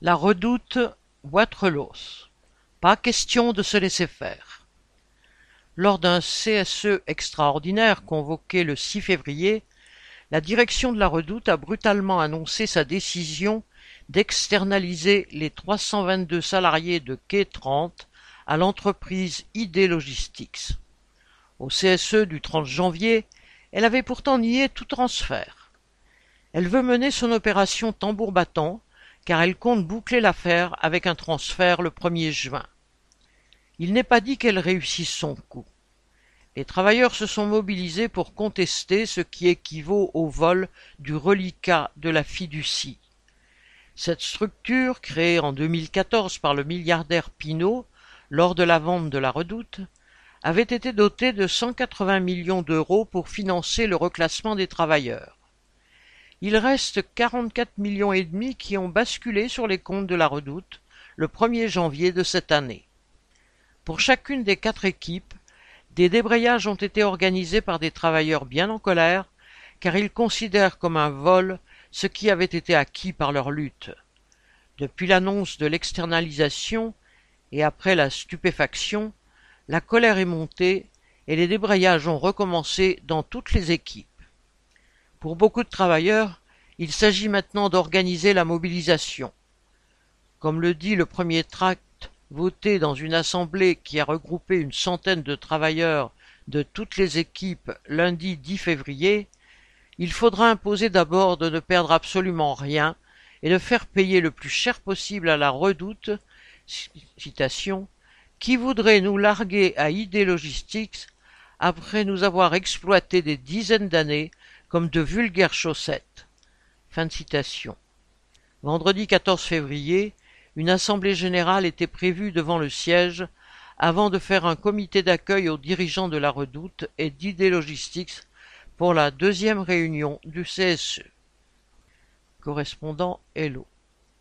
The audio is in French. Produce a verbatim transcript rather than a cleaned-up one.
La Redoute, Wattrelos. Pas question de se laisser faire. Lors d'un C S E extraordinaire convoqué le six février, la direction de la Redoute a brutalement annoncé sa décision d'externaliser les trois cent vingt-deux salariés de Quai trente à l'entreprise I D Logistics. Au C S E du trente janvier, elle avait pourtant nié tout transfert. Elle veut mener son opération tambour battant, car elle compte boucler l'affaire avec un transfert le premier juin. Il n'est pas dit qu'elle réussisse son coup. Les travailleurs se sont mobilisés pour contester ce qui équivaut au vol du reliquat de la fiducie. Cette structure, créée en deux mille quatorze par le milliardaire Pinault lors de la vente de la Redoute, avait été dotée de cent quatre-vingts millions d'euros pour financer le reclassement des travailleurs. Il reste quarante-quatre millions et demi qui ont basculé sur les comptes de la Redoute le premier janvier de cette année. Pour chacune des quatre équipes, des débrayages ont été organisés par des travailleurs bien en colère, car ils considèrent comme un vol ce qui avait été acquis par leur lutte. Depuis l'annonce de l'externalisation et après la stupéfaction, la colère est montée et les débrayages ont recommencé dans toutes les équipes. Pour beaucoup de travailleurs, il s'agit maintenant d'organiser la mobilisation. Comme le dit le premier tract voté dans une assemblée qui a regroupé une centaine de travailleurs de toutes les équipes lundi dix février, il faudra imposer d'abord de ne perdre absolument rien et de faire payer le plus cher possible à la Redoute, citation, qui voudrait nous larguer à I D Logistics après nous avoir exploités des dizaines d'années comme de vulgaires chaussettes. Fin de citation. Vendredi quatorze février, une assemblée générale était prévue devant le siège avant de faire un comité d'accueil aux dirigeants de la Redoute et d'I D Logistics pour la deuxième réunion du C S E. Correspondant Hello.